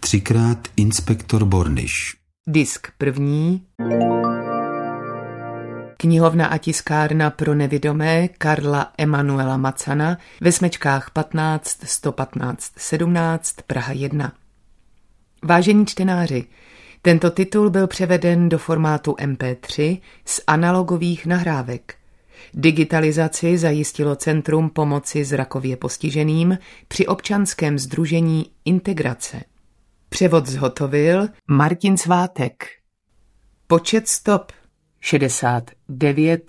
3krát inspektor Bornyš. Disk 1. Knihovna a tiskárna pro nevidomé Karla Emanuela Macana ve Smečkách 15 115 17 Praha 1. Vážení čtenáři, tento titul byl převeden do formátu MP3 z analogových nahrávek. Digitalizaci zajistilo Centrum pomoci zrakově postiženým při občanském sdružení Integrace. Převod zhotovil Martin Svátek. Počet stop 69.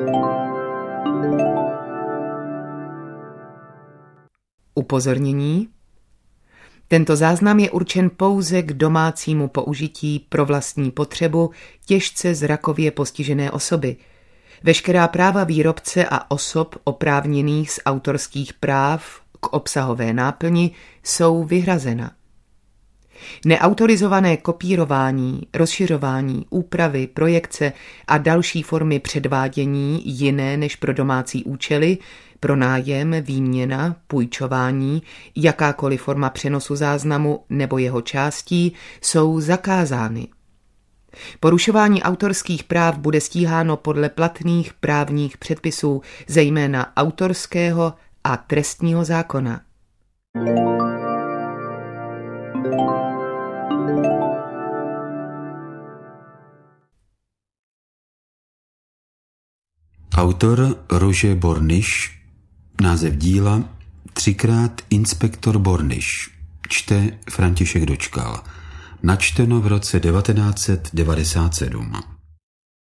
Upozornění. Tento záznam je určen pouze k domácímu použití pro vlastní potřebu těžce zrakově postižené osoby. Veškerá práva výrobce a osob oprávněných z autorských práv k obsahové náplni jsou vyhrazena. Neautorizované kopírování, rozšiřování, úpravy, projekce a další formy předvádění jiné než pro domácí účely, pronájem, výměna, půjčování, jakákoliv forma přenosu záznamu nebo jeho částí jsou zakázány. Porušování autorských práv bude stíháno podle platných právních předpisů, zejména autorského a trestního zákona. Autor Rože Bornyš, název díla 3krát inspektor Bornyš, čte František Dočkal, načteno v roce 1997.